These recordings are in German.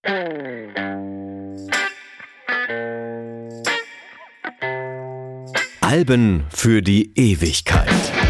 Alben für die Ewigkeit.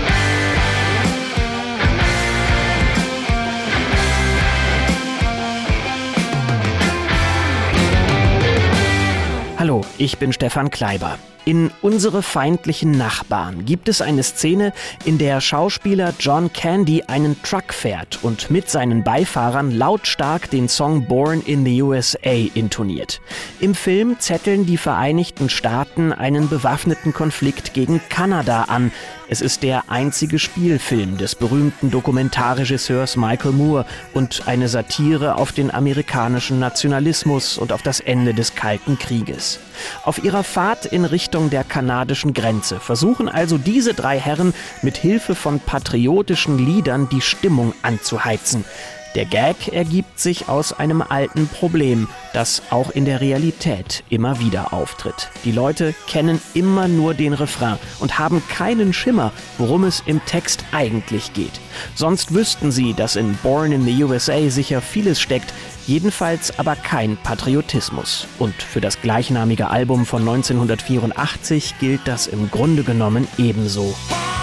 Hallo, ich bin Stefan Kleiber. In Unsere feindlichen Nachbarn gibt es eine Szene, in der Schauspieler John Candy einen Truck fährt und mit seinen Beifahrern lautstark den Song Born in the USA intoniert. Im Film zetteln die Vereinigten Staaten einen bewaffneten Konflikt gegen Kanada an. Es ist der einzige Spielfilm des berühmten Dokumentarregisseurs Michael Moore und eine Satire auf den amerikanischen Nationalismus und auf das Ende des Kalten Krieges. Auf ihrer Fahrt in Richtung der kanadischen Grenze versuchen also diese drei Herren mit Hilfe von patriotischen Liedern die Stimmung anzuheizen. Der Gag ergibt sich aus einem alten Problem, das auch in der Realität immer wieder auftritt. Die Leute kennen immer nur den Refrain und haben keinen Schimmer, worum es im Text eigentlich geht. Sonst wüssten sie, dass in Born in the USA sicher vieles steckt, jedenfalls aber kein Patriotismus. Und für das gleichnamige Album von 1984 gilt das im Grunde genommen ebenso.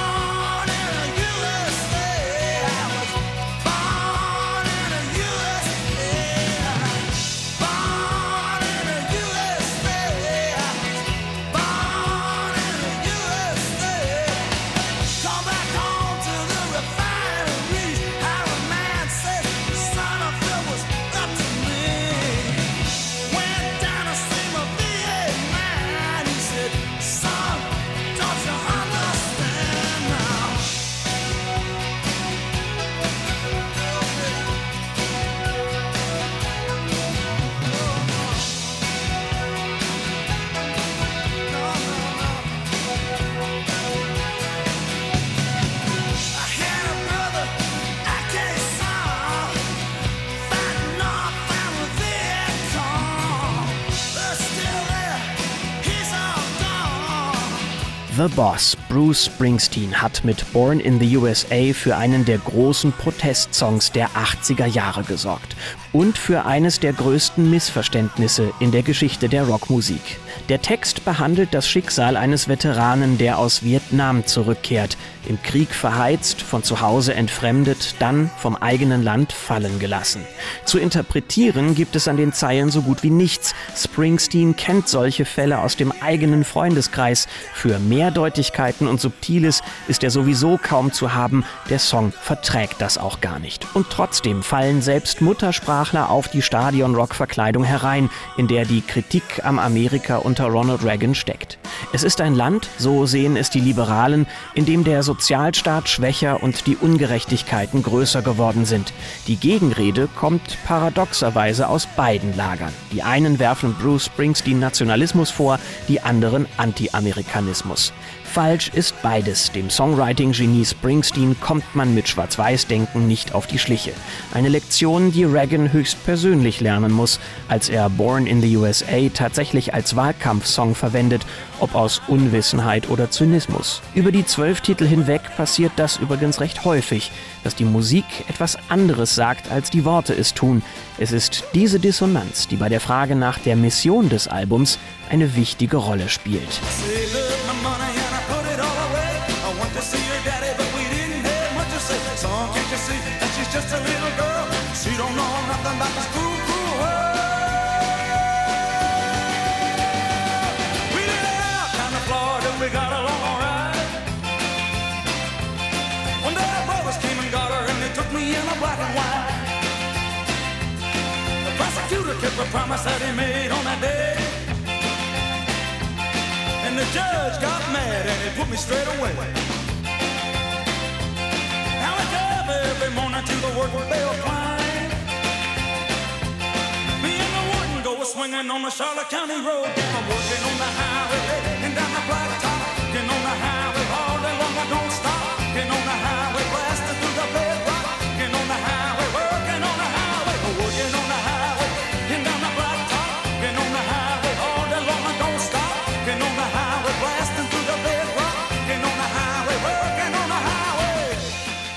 The Boss, Bruce Springsteen, hat mit Born in the USA für einen der großen Protestsongs der 80er Jahre gesorgt und für eines der größten Missverständnisse in der Geschichte der Rockmusik. Der Text behandelt das Schicksal eines Veteranen, der aus Vietnam zurückkehrt, im Krieg verheizt, von zu Hause entfremdet, dann vom eigenen Land fallen gelassen. Zu interpretieren gibt es an den Zeilen so gut wie nichts. Springsteen kennt solche Fälle aus dem eigenen Freundeskreis. Für Mehrdeutigkeiten und Subtiles ist er sowieso kaum zu haben. Der Song verträgt das auch gar nicht. Und trotzdem fallen selbst Muttersprachler auf die Stadion-Rock-Verkleidung herein, in der die Kritik am Amerika unter Ronald Reagan steckt. Es ist ein Land, so sehen es die Liberalen, in dem der Sozialstaat schwächer und die Ungerechtigkeiten größer geworden sind. Die Gegenrede kommt paradoxerweise aus beiden Lagern. Die einen werfen Bruce Springsteen Nationalismus vor, die anderen Anti-Amerikanismus. Falsch ist beides. Dem Songwriting-Genie Springsteen kommt man mit Schwarz-Weiß-Denken nicht auf die Schliche. Eine Lektion, die Reagan höchstpersönlich lernen muss, als er Born in the USA tatsächlich als Wahlkampfsong verwendet, ob aus Unwissenheit oder Zynismus. Über die 12 Titel hinweg passiert das übrigens recht häufig, dass die Musik etwas anderes sagt, als die Worte es tun. Es ist diese Dissonanz, die bei der Frage nach der Mission des Albums eine wichtige Rolle spielt. Kept the promise that he made on that day, and the judge got mad and he put me straight away. Now I get up every morning to the work bell climb. Me and the warden go swinging on the Charlotte County road. I'm working on the highway and down the blacktop, working on the highway all day long. I don't stop, working on the highway, blasting through the bedrock, working on the highway, working on the highway, working on the highway.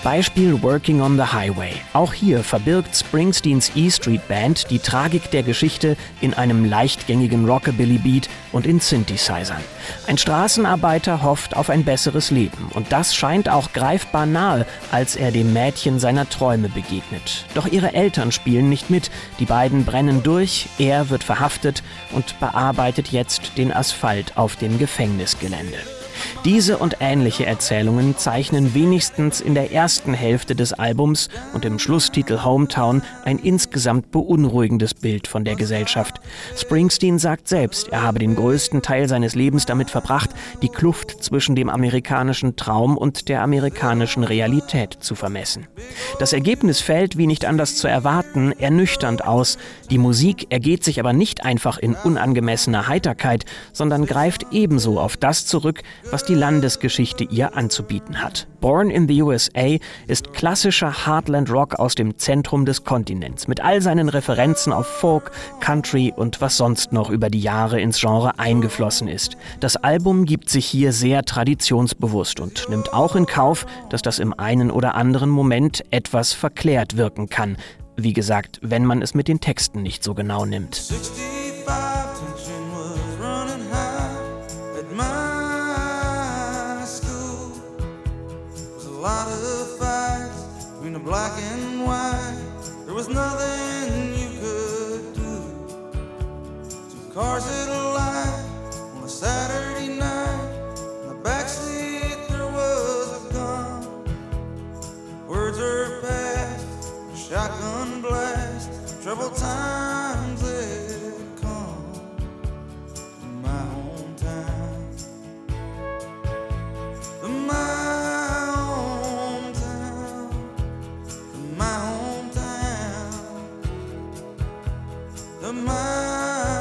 Beispiel Working on the Highway. Auch hier verbirgt Springsteens E Street Band die Tragik der Geschichte in einem leichtgängigen Rockabilly-Beat und in Synthesizern. Ein Straßenarbeiter hofft auf ein besseres Leben und das scheint auch greifbar nahe, als er dem Mädchen seiner Träume begegnet. Doch ihre Eltern spielen nicht mit, die beiden brennen durch, er wird verhaftet und bearbeitet jetzt den Asphalt auf dem Gefängnisgelände. Diese und ähnliche Erzählungen zeichnen wenigstens in der ersten Hälfte des Albums und im Schlusstitel Hometown ein insgesamt beunruhigendes Bild von der Gesellschaft. Springsteen sagt selbst, er habe den größten Teil seines Lebens damit verbracht, die Kluft zwischen dem amerikanischen Traum und der amerikanischen Realität zu vermessen. Das Ergebnis fällt, wie nicht anders zu erwarten, ernüchternd aus. Die Musik ergeht sich aber nicht einfach in unangemessener Heiterkeit, sondern greift ebenso auf das zurück, was die Landesgeschichte ihr anzubieten hat. Born in the USA ist klassischer Heartland Rock aus dem Zentrum des Kontinents, mit all seinen Referenzen auf Folk, Country und was sonst noch über die Jahre ins Genre eingeflossen ist. Das Album gibt sich hier sehr traditionsbewusst und nimmt auch in Kauf, dass das im einen oder anderen Moment etwas verklärt wirken kann. Wie gesagt, wenn man es mit den Texten nicht so genau nimmt. 65 tension was running high at my school. Was a lot of fights between the black and white. There was nothing you could do. Two cars at a light on a Saturday night. In the backseat there was a gun. Words are past, a shotgun blast. Troubled times had come to my hometown. To my hometown. To my hometown. To my hometown.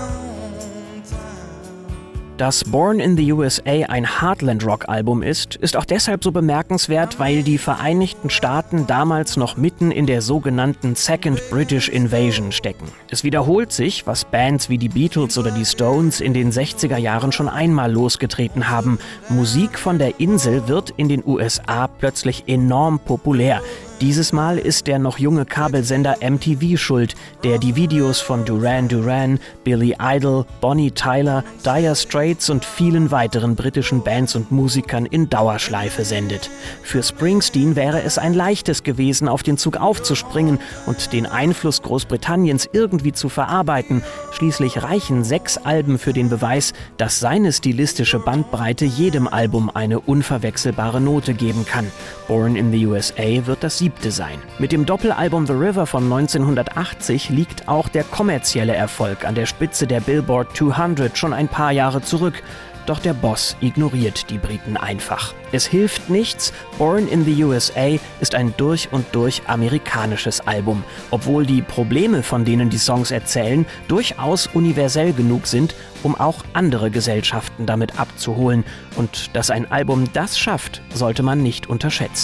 Dass Born in the USA ein Heartland-Rock-Album ist auch deshalb so bemerkenswert, weil die Vereinigten Staaten damals noch mitten in der sogenannten Second British Invasion stecken. Es wiederholt sich, was Bands wie die Beatles oder die Stones in den 60er Jahren schon einmal losgetreten haben. Musik von der Insel wird in den USA plötzlich enorm populär. Dieses Mal ist der noch junge Kabelsender MTV schuld, der die Videos von Duran Duran, Billy Idol, Bonnie Tyler, Dire Straits und vielen weiteren britischen Bands und Musikern in Dauerschleife sendet. Für Springsteen wäre es ein leichtes gewesen, auf den Zug aufzuspringen und den Einfluss Großbritanniens irgendwie zu verarbeiten. Schließlich reichen 6 Alben für den Beweis, dass seine stilistische Bandbreite jedem Album eine unverwechselbare Note geben kann. Born in the USA wird das 7. sein. Mit dem Doppelalbum The River von 1980 liegt auch der kommerzielle Erfolg an der Spitze der Billboard 200 schon ein paar Jahre zurück. Doch der Boss ignoriert die Briten einfach. Es hilft nichts, Born in the USA ist ein durch und durch amerikanisches Album, obwohl die Probleme, von denen die Songs erzählen, durchaus universell genug sind, um auch andere Gesellschaften damit abzuholen. Und dass ein Album das schafft, sollte man nicht unterschätzen.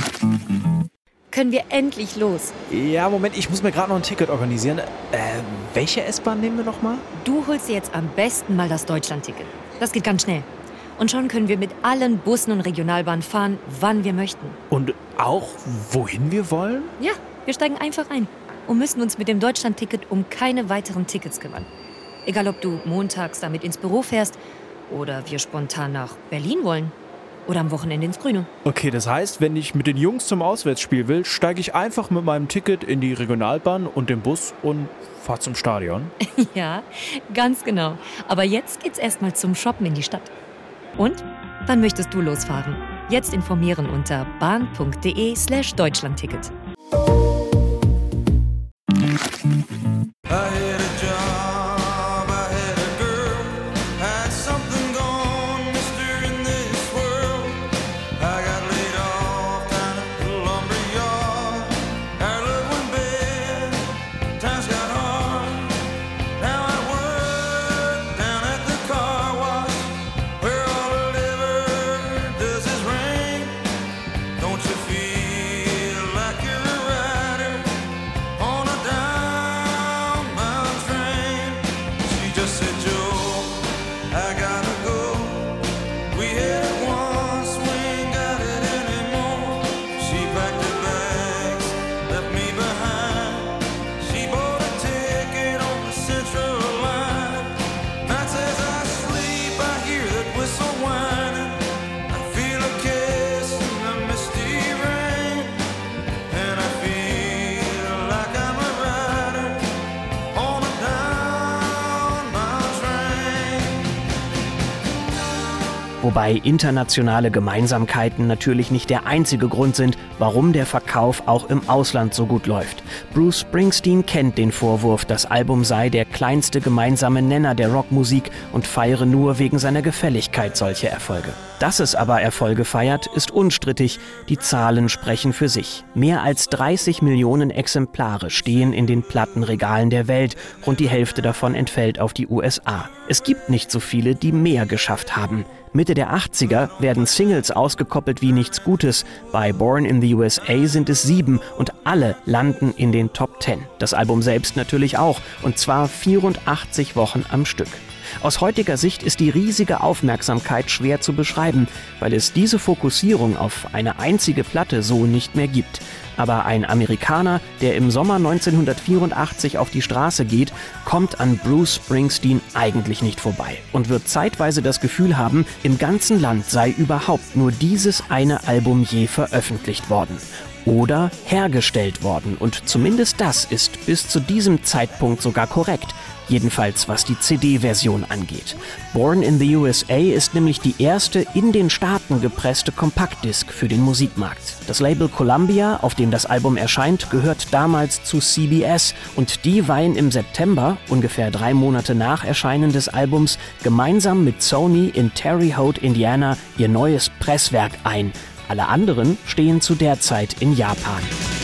Können wir endlich los? Ja, Moment, ich muss mir gerade noch ein Ticket organisieren. Welche S-Bahn nehmen wir nochmal? Du holst dir jetzt am besten mal das Deutschland-Ticket. Das geht ganz schnell. Und schon können wir mit allen Bussen und Regionalbahnen fahren, wann wir möchten. Und auch, wohin wir wollen? Ja, wir steigen einfach ein und müssen uns mit dem Deutschland-Ticket um keine weiteren Tickets kümmern. Egal, ob du montags damit ins Büro fährst oder wir spontan nach Berlin wollen. Oder am Wochenende ins Grüne. Okay, das heißt, wenn ich mit den Jungs zum Auswärtsspiel will, steige ich einfach mit meinem Ticket in die Regionalbahn und den Bus und fahre zum Stadion. Ja, ganz genau. Aber jetzt geht's erstmal zum Shoppen in die Stadt. Und? Wann möchtest du losfahren? Jetzt informieren unter bahn.de/Deutschlandticket. Don't you feel like you're right? Wobei internationale Gemeinsamkeiten natürlich nicht der einzige Grund sind, warum der Verkauf auch im Ausland so gut läuft. Bruce Springsteen kennt den Vorwurf, das Album sei der kleinste gemeinsame Nenner der Rockmusik und feiere nur wegen seiner Gefälligkeit solche Erfolge. Dass es aber Erfolge feiert, ist unstrittig. Die Zahlen sprechen für sich. Mehr als 30 Millionen Exemplare stehen in den Plattenregalen der Welt. Rund die Hälfte davon entfällt auf die USA. Es gibt nicht so viele, die mehr geschafft haben. Mitte der 80er werden Singles ausgekoppelt wie nichts Gutes. Bei Born in the USA sind es 7 und alle landen in den Top 10. Das Album selbst natürlich auch, und zwar 84 Wochen am Stück. Aus heutiger Sicht ist die riesige Aufmerksamkeit schwer zu beschreiben, weil es diese Fokussierung auf eine einzige Platte so nicht mehr gibt. Aber ein Amerikaner, der im Sommer 1984 auf die Straße geht, kommt an Bruce Springsteen eigentlich nicht vorbei und wird zeitweise das Gefühl haben, im ganzen Land sei überhaupt nur dieses eine Album je veröffentlicht worden. Oder hergestellt worden. Und zumindest das ist bis zu diesem Zeitpunkt sogar korrekt. Jedenfalls was die CD-Version angeht. Born in the USA ist nämlich die erste in den Staaten gepresste Kompaktdisc für den Musikmarkt. Das Label Columbia, auf dem das Album erscheint, gehört damals zu CBS und die weihen im September, ungefähr 3 Monate nach Erscheinen des Albums, gemeinsam mit Sony in Terre Haute, Indiana, ihr neues Presswerk ein. Alle anderen stehen zu der Zeit in Japan.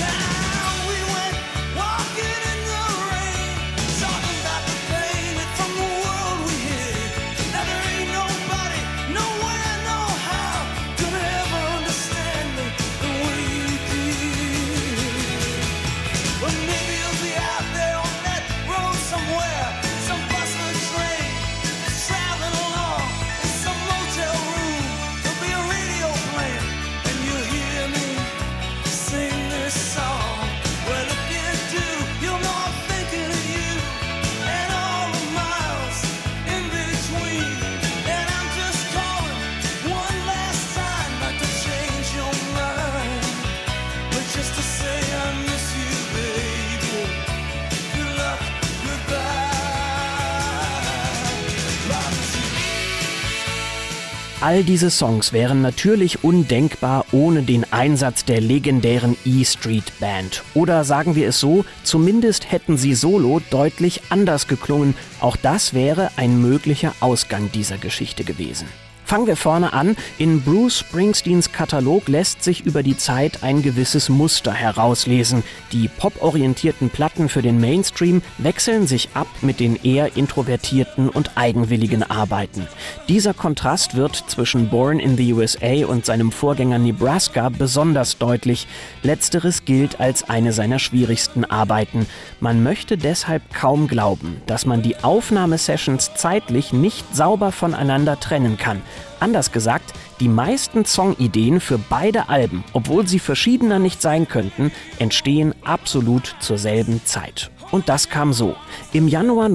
All diese Songs wären natürlich undenkbar ohne den Einsatz der legendären E Street Band. Oder sagen wir es so, zumindest hätten sie solo deutlich anders geklungen. Auch das wäre ein möglicher Ausgang dieser Geschichte gewesen. Fangen wir vorne an. In Bruce Springsteens Katalog lässt sich über die Zeit ein gewisses Muster herauslesen. Die poporientierten Platten für den Mainstream wechseln sich ab mit den eher introvertierten und eigenwilligen Arbeiten. Dieser Kontrast wird zwischen Born in the USA und seinem Vorgänger Nebraska besonders deutlich. Letzteres gilt als eine seiner schwierigsten Arbeiten. Man möchte deshalb kaum glauben, dass man die Aufnahmesessions zeitlich nicht sauber voneinander trennen kann. Anders gesagt, die meisten Songideen für beide Alben, obwohl sie verschiedener nicht sein könnten, entstehen absolut zur selben Zeit. Und das kam so. Im Januar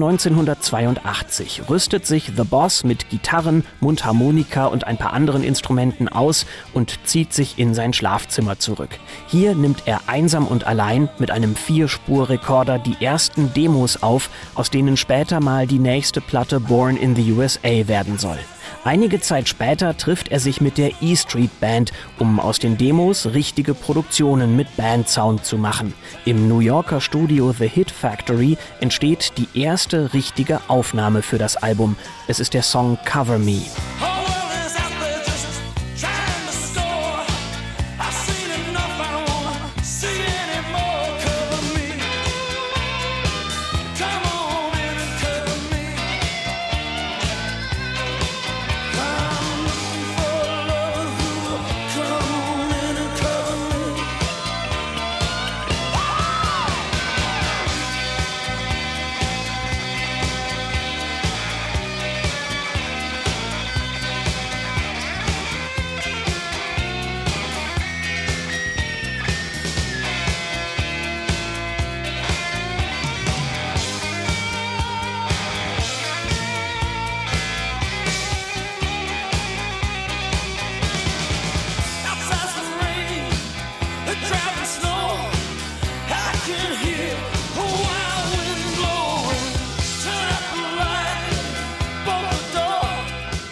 1982 rüstet sich The Boss mit Gitarren, Mundharmonika und ein paar anderen Instrumenten aus und zieht sich in sein Schlafzimmer zurück. Hier nimmt er einsam und allein mit einem 4-Spur-Rekorder die ersten Demos auf, aus denen später mal die nächste Platte Born in the USA werden soll. Einige Zeit später trifft er sich mit der E Street Band, um aus den Demos richtige Produktionen mit Bandsound zu machen. Im New Yorker Studio The Hit Factory entsteht die erste richtige Aufnahme für das Album. Es ist der Song Cover Me.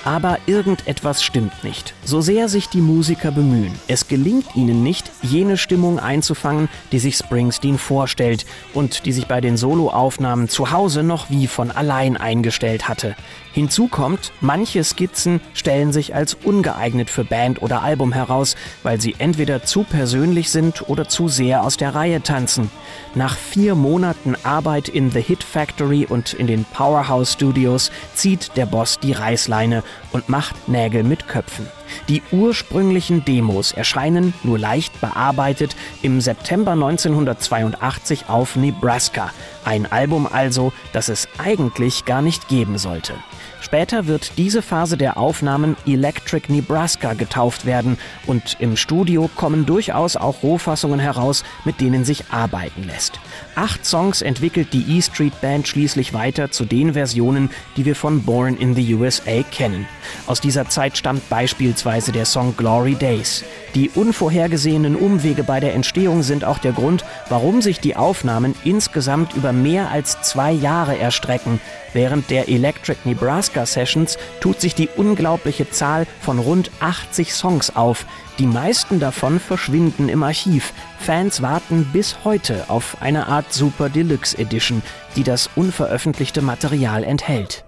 Aber irgendetwas stimmt nicht. So sehr sich die Musiker bemühen, es gelingt ihnen nicht, jene Stimmung einzufangen, die sich Springsteen vorstellt und die sich bei den Soloaufnahmen zu Hause noch wie von allein eingestellt hatte. Hinzu kommt, manche Skizzen stellen sich als ungeeignet für Band oder Album heraus, weil sie entweder zu persönlich sind oder zu sehr aus der Reihe tanzen. Nach 4 Monaten Arbeit in The Hit Factory und in den Powerhouse Studios zieht der Boss die Reißleine und macht Nägel mit Köpfen. Die ursprünglichen Demos erscheinen, nur leicht bearbeitet, im September 1982 auf Nebraska. Ein Album also, das es eigentlich gar nicht geben sollte. Später wird diese Phase der Aufnahmen Electric Nebraska getauft werden und im Studio kommen durchaus auch Rohfassungen heraus, mit denen sich arbeiten lässt. 8 Songs entwickelt die E Street Band schließlich weiter zu den Versionen, die wir von Born in the USA kennen. Aus dieser Zeit stammt beispielsweise der Song Glory Days. Die unvorhergesehenen Umwege bei der Entstehung sind auch der Grund, warum sich die Aufnahmen insgesamt über mehr als 2 Jahre erstrecken. Während der Electric Nebraska Sessions tut sich die unglaubliche Zahl von rund 80 Songs auf. Die meisten davon verschwinden im Archiv. Fans warten bis heute auf eine Art Super Deluxe Edition, die das unveröffentlichte Material enthält.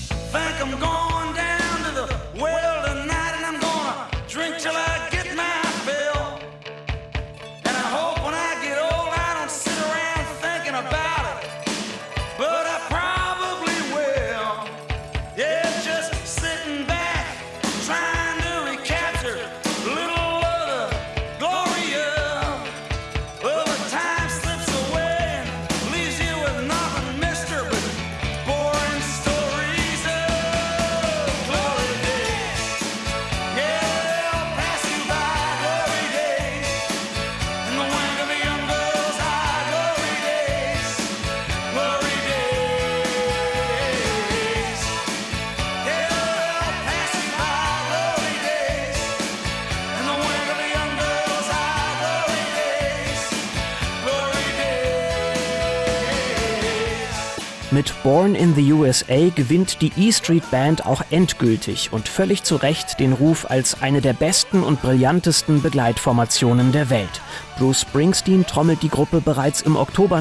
Mit Born in the USA gewinnt die E Street Band auch endgültig und völlig zu Recht den Ruf als eine der besten und brillantesten Begleitformationen der Welt. Bruce Springsteen trommelt die Gruppe bereits im Oktober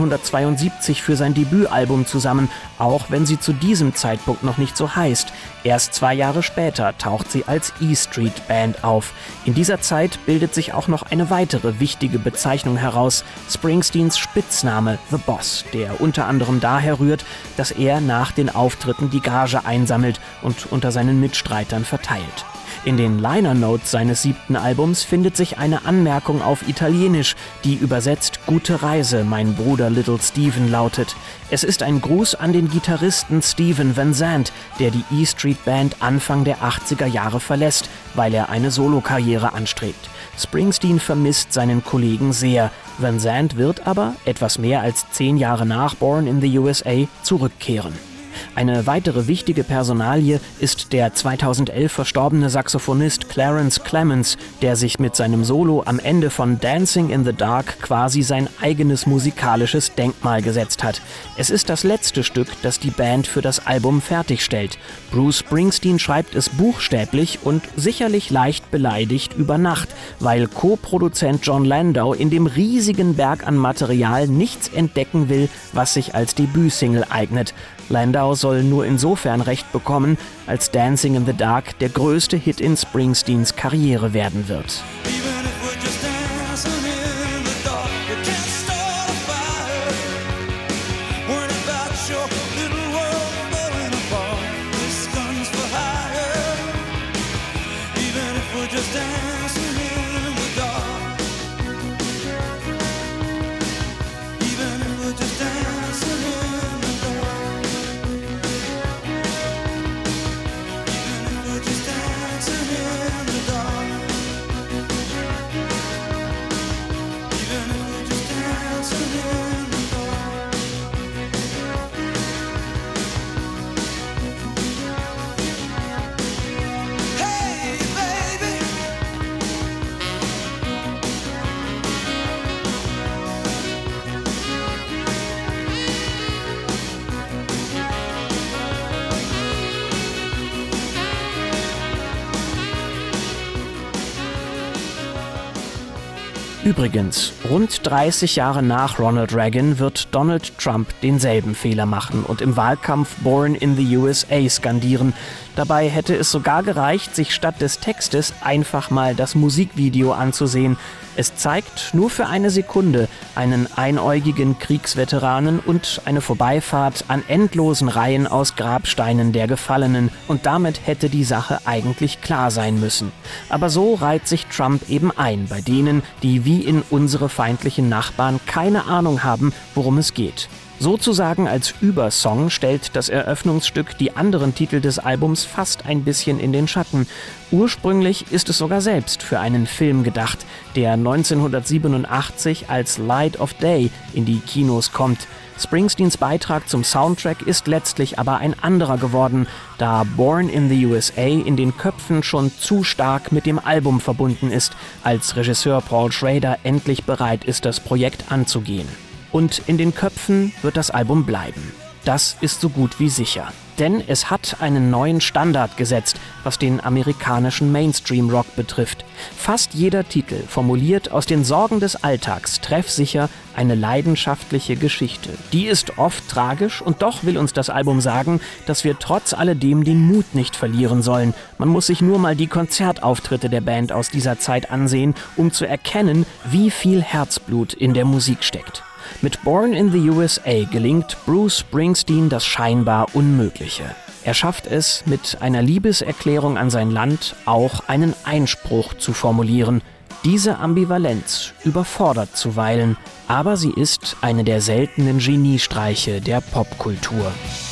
1972 für sein Debütalbum zusammen, auch wenn sie zu diesem Zeitpunkt noch nicht so heißt. Erst 2 Jahre später taucht sie als E Street Band auf. In dieser Zeit bildet sich auch noch eine weitere wichtige Bezeichnung heraus: Springsteens Spitzname The Boss, der unter anderem daher rührt, dass er nach den Auftritten die Gage einsammelt und unter seinen Mitstreitern verteilt. In den Liner Notes seines 7. Albums findet sich eine Anmerkung auf Italienisch, die übersetzt »Gute Reise, mein Bruder Little Steven« lautet. Es ist ein Gruß an den Gitarristen Steven Van Zandt, der die E Street Band Anfang der 80er Jahre verlässt, weil er eine Solokarriere anstrebt. Springsteen vermisst seinen Kollegen sehr. Van Zandt wird aber, etwas mehr als 10 Jahre nach Born in the USA, zurückkehren. Eine weitere wichtige Personalie ist der 2011 verstorbene Saxophonist Clarence Clemons, der sich mit seinem Solo am Ende von Dancing in the Dark quasi sein eigenes musikalisches Denkmal gesetzt hat. Es ist das letzte Stück, das die Band für das Album fertigstellt. Bruce Springsteen schreibt es buchstäblich und sicherlich leicht beleidigt über Nacht, weil Co-Produzent Jon Landau in dem riesigen Berg an Material nichts entdecken will, was sich als Debütsingle eignet. Landau soll nur insofern recht bekommen, als Dancing in the Dark der größte Hit in Springsteens Karriere werden wird. Übrigens, rund 30 Jahre nach Ronald Reagan wird Donald Trump denselben Fehler machen und im Wahlkampf Born in the USA skandieren. Dabei hätte es sogar gereicht, sich statt des Textes einfach mal das Musikvideo anzusehen. Es zeigt nur für eine Sekunde einen einäugigen Kriegsveteranen und eine Vorbeifahrt an endlosen Reihen aus Grabsteinen der Gefallenen. Und damit hätte die Sache eigentlich klar sein müssen. Aber so reiht sich Trump eben ein bei denen, die wie in unsere feindlichen Nachbarn keine Ahnung haben, worum es geht. Sozusagen als Übersong stellt das Eröffnungsstück die anderen Titel des Albums fast ein bisschen in den Schatten. Ursprünglich ist es sogar selbst für einen Film gedacht, der 1987 als Light of Day in die Kinos kommt. Springsteens Beitrag zum Soundtrack ist letztlich aber ein anderer geworden, da Born in the USA in den Köpfen schon zu stark mit dem Album verbunden ist, als Regisseur Paul Schrader endlich bereit ist, das Projekt anzugehen. Und in den Köpfen wird das Album bleiben. Das ist so gut wie sicher. Denn es hat einen neuen Standard gesetzt, was den amerikanischen Mainstream-Rock betrifft. Fast jeder Titel formuliert aus den Sorgen des Alltags treffsicher eine leidenschaftliche Geschichte. Die ist oft tragisch und doch will uns das Album sagen, dass wir trotz alledem den Mut nicht verlieren sollen. Man muss sich nur mal die Konzertauftritte der Band aus dieser Zeit ansehen, um zu erkennen, wie viel Herzblut in der Musik steckt. Mit Born in the USA gelingt Bruce Springsteen das scheinbar Unmögliche. Er schafft es, mit einer Liebeserklärung an sein Land auch einen Einspruch zu formulieren. Diese Ambivalenz überfordert zuweilen, aber sie ist eine der seltenen Geniestreiche der Popkultur.